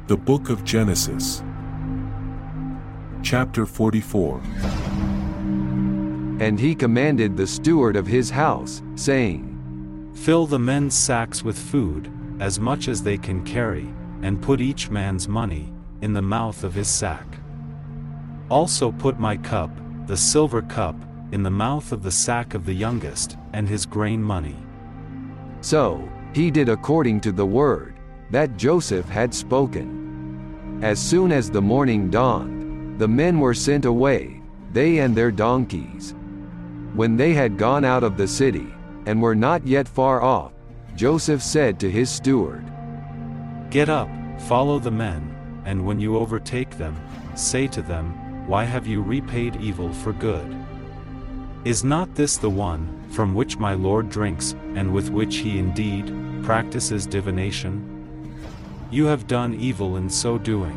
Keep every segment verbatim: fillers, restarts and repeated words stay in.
The Book of Genesis, chapter forty-four. And he commanded the steward of his house, saying, Fill the men's sacks with food, as much as they can carry, and put each man's money in the mouth of his sack. Also put my cup, the silver cup, in the mouth of the sack of the youngest, and his grain money. So he did according to the word that Joseph had spoken. As soon as the morning dawned, the men were sent away, they and their donkeys. When they had gone out of the city, and were not yet far off, Joseph said to his steward, Get up, follow the men, and when you overtake them, say to them, Why have you repaid evil for good? Is not this the one from which my Lord drinks, and with which he indeed practices divination? You have done evil in so doing.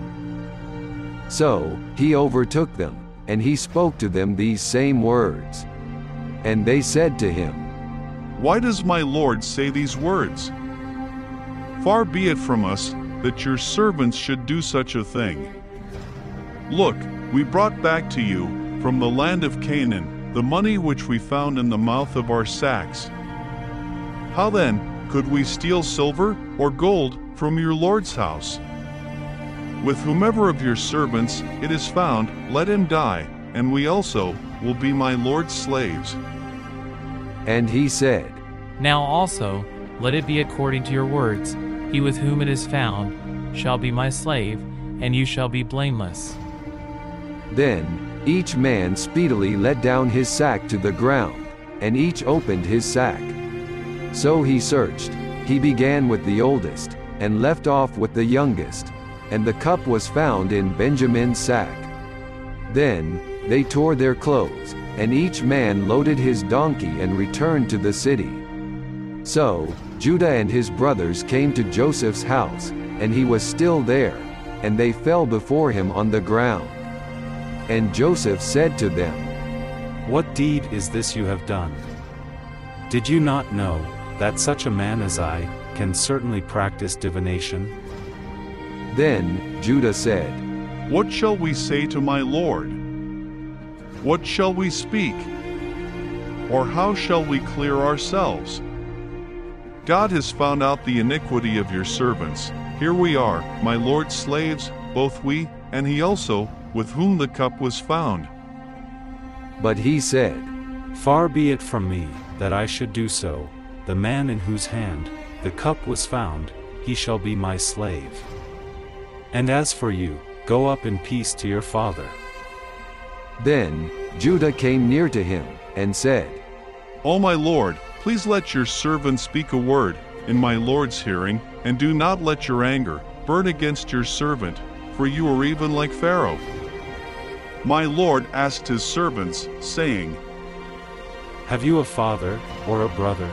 So he overtook them, and he spoke to them these same words. And they said to him, Why does my Lord say these words? Far be it from us that your servants should do such a thing. Look, we brought back to you from the land of Canaan the money which we found in the mouth of our sacks. How then could we steal silver or gold from your Lord's house? With whomever of your servants it is found, let him die, and we also will be my Lord's slaves. And he said, Now also, let it be according to your words. He with whom it is found shall be my slave, and you shall be blameless. Then each man speedily let down his sack to the ground, and each opened his sack. So he searched. He began with the oldest, and left off with the youngest, and the cup was found in Benjamin's sack. Then they tore their clothes, and each man loaded his donkey and returned to the city. So Judah and his brothers came to Joseph's house, and he was still there, and they fell before him on the ground. And Joseph said to them, What deed is this you have done? Did you not know that such a man as I can certainly practice divination? Then Judah said, What shall we say to my Lord? What shall we speak? Or how shall we clear ourselves? God has found out the iniquity of your servants. Here we are, my Lord's slaves, both we, and he also, with whom the cup was found. But he said, Far be it from me that I should do so. The man in whose hand the cup was found, he shall be my slave. And as for you, go up in peace to your father. Then Judah came near to him, and said, O my Lord, please let your servant speak a word in my Lord's hearing, and do not let your anger burn against your servant, for you are even like Pharaoh. My Lord asked his servants, saying, Have you a father or a brother?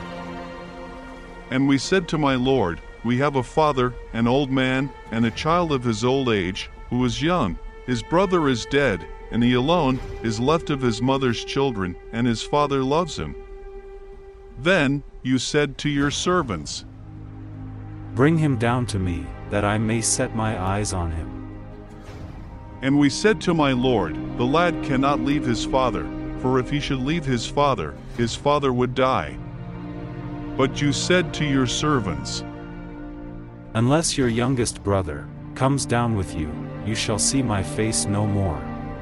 And we said to my Lord, We have a father, an old man, and a child of his old age, who is young. His brother is dead, and he alone is left of his mother's children, and his father loves him. Then you said to your servants, Bring him down to me, that I may set my eyes on him. And we said to my Lord, The lad cannot leave his father, for if he should leave his father, his father would die. But you said to your servants, Unless your youngest brother comes down with you, you shall see my face no more.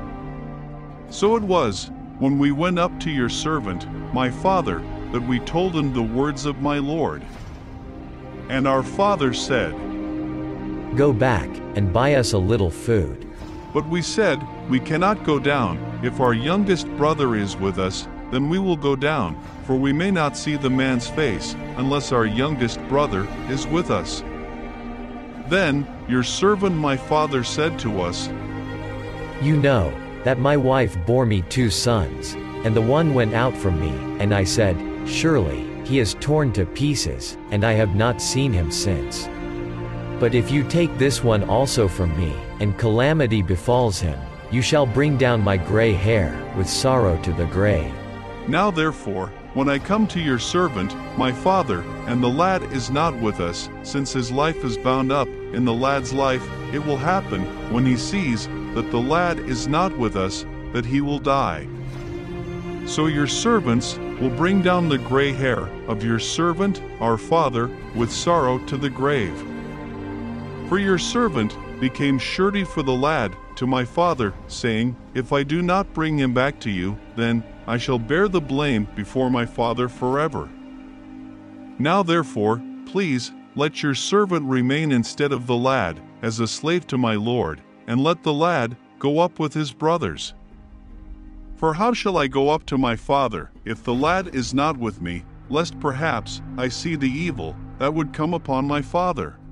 So it was, when we went up to your servant, my father, that we told him the words of my Lord. And our father said, Go back, and buy us a little food. But we said, We cannot go down. If our youngest brother is with us, then we will go down, for we may not see the man's face, unless our youngest brother is with us. Then your servant my father said to us, You know that my wife bore me two sons, and the one went out from me, and I said, Surely he is torn to pieces, and I have not seen him since. But if you take this one also from me, and calamity befalls him, you shall bring down my gray hair with sorrow to the grave. Now therefore, when I come to your servant, my father, and the lad is not with us, since his life is bound up in the lad's life, it will happen, when he sees that the lad is not with us, that he will die. So your servants will bring down the gray hair of your servant, our father, with sorrow to the grave. For your servant became surety for the lad to my father, saying, If I do not bring him back to you, then I shall bear the blame before my father forever. Now therefore, please, let your servant remain instead of the lad, as a slave to my lord, and let the lad go up with his brothers. For how shall I go up to my father, if the lad is not with me, lest perhaps I see the evil that would come upon my father?